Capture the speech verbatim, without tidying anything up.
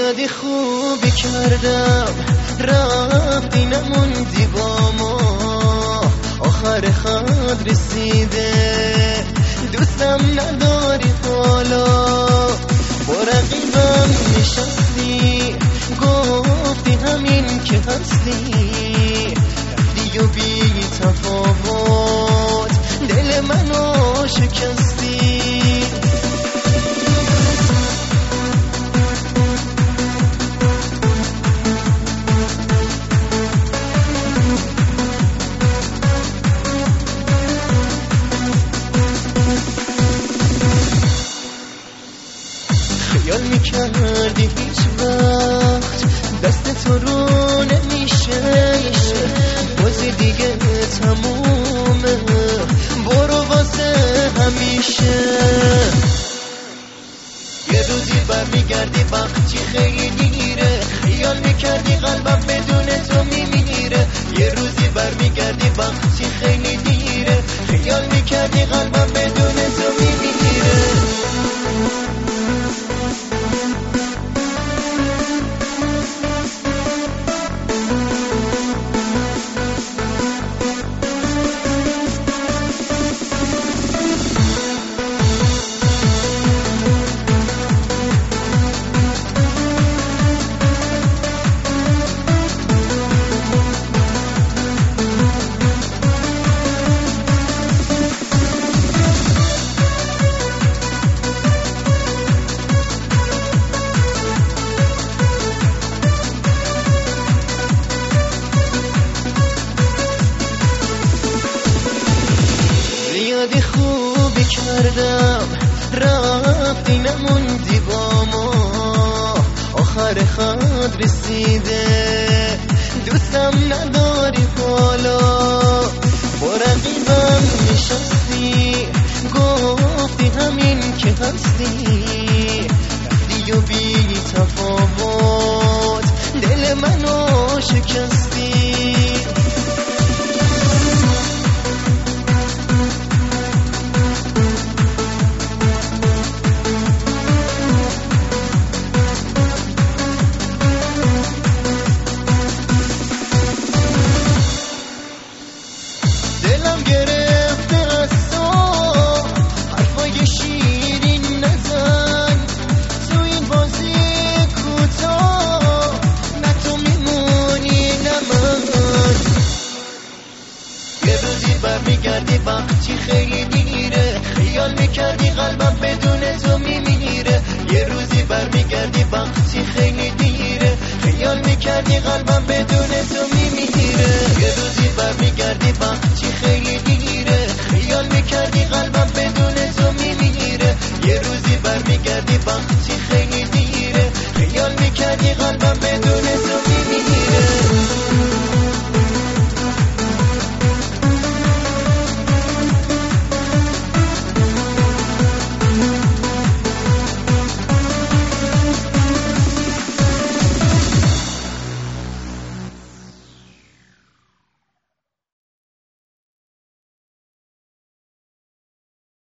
یادی خوبی کردم رفتی نموندی با ما، آخر خط رسیده دوستم نداری حالا، با رقیبم نشستی گفتی همین که هستی، رفتی و بی تفاوت دل منو شکستی. خیال میکردی هیچ وقت دست تو رو نمیشه، بازی دیگه تمومه برو واسه همیشه. یه روزی برمیگردی وقتی خیلی دیره، خیال میکردی قلبم بدون تو میمیره. یه روزی برمیگردی وقتی خیلی دیره، خیال میکردی قلبم بدون تو میمیره. یادی خوبی کردم رفتی نموندی با ما، آخر خط رسیده دوستم نداری حالا، با رقیبم نشستی گفتی همین که هستی، رفتی و بی تفاوت دل منو شکستی. دلم گرفته از تو حرفای شیرین نزن، تو این بازی کوتاه نه تو میمونی نه من. یه روزی برمیگردی وقتی خیلی دیره، خیال میکردی قلبم بدون تو میمیره. یه روزی برمیگردی وقتی خیلی دیره، خیال میکردی قلبم بدون تو